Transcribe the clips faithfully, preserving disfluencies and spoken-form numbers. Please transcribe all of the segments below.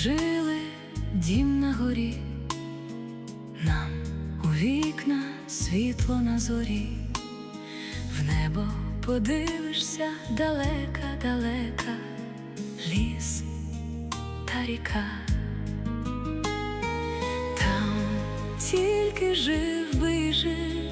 жили дім на горі, нам у вікна світло на зорі, в небо подивишся далека-далека, ліс та ріка. Там тільки жив би і жив,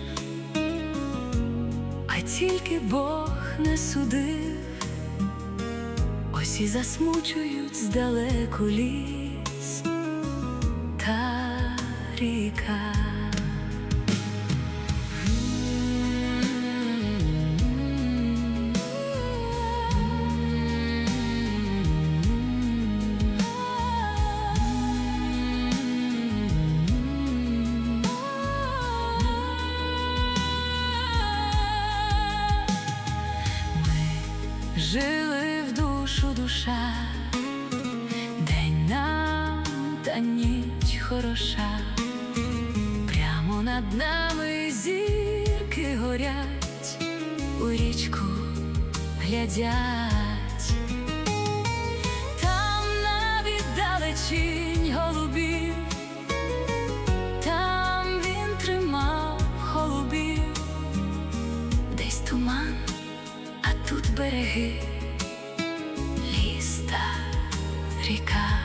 а тільки Бог не судив. Ось і засмучують здалеку ліс та ріка. Жили в душу душа, день нам та ніч хороша, прямо над нами зірки горять, у річку глядять. Там навіть далечінь голубів, там він тримав голубів. Десь туман, а тут береги, ліс та ріка.